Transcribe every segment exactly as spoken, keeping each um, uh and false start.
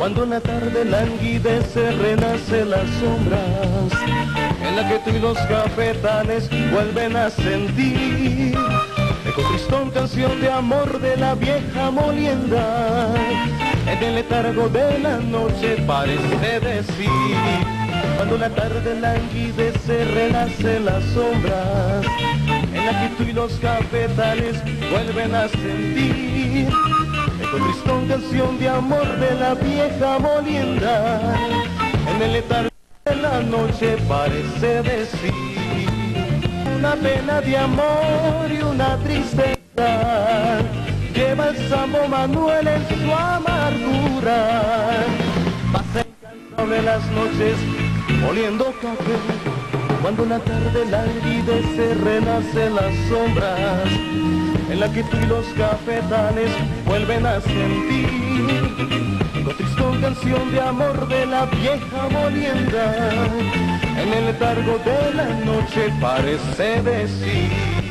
Cuando en la tarde languidece, renace las sombras, en la que tú y los cafetales vuelven a sentir eco tristón, canción de amor de la vieja molienda. En el letargo de la noche parece decir, cuando la tarde languidece, renace las sombras, en la que tú y los cafetales vuelven a sentir eco tristón, canción de amor de la vieja molienda. En el letargo de la noche parece decir una pena de amor y una tristeza, lleva el Sambo Manuel en su amargura. Pasa incansable las noches oliendo café, cuando la tarde languidece, renace las sombras, en la que tú y los cafetales vuelven a sentir eco tristón, canción de amor de la vieja molienda. En el letargo de la noche parece decir.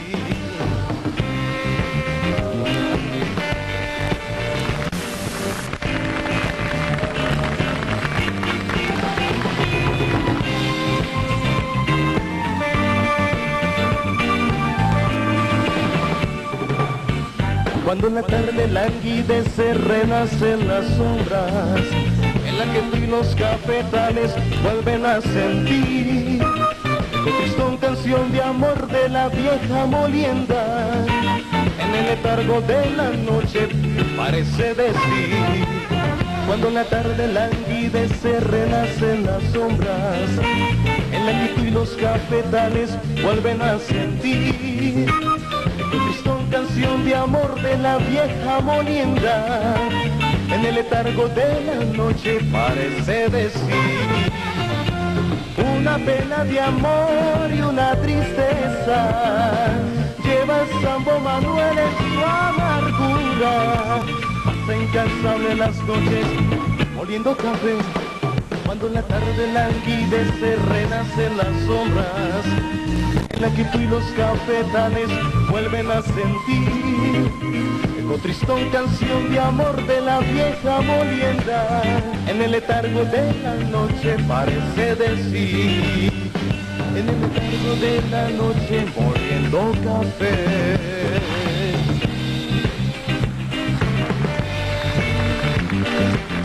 Cuando en la tarde languidece, renacen las sombras, en la que tú y los cafetales vuelven a sentir eco tristón, canción de amor de la vieja molienda. En el letargo de la noche parece decir, cuando en la tarde languidece, renacen las sombras, en la que tú y los cafetales vuelven a sentir eco tristón, canción de amor de la vieja molienda. En el letargo de la noche parece decir una pena de amor y una tristeza, lleva el Sambo Manuel en su amargura. Pasa incansable las noches oliendo café, cuando en la tarde languidece, renacen las sombras, en la que tú y los cafetales vuelven a sentir eco tristón, canción de amor de la vieja molienda. En el letargo de la noche parece decir, en el letargo de la noche moliendo café.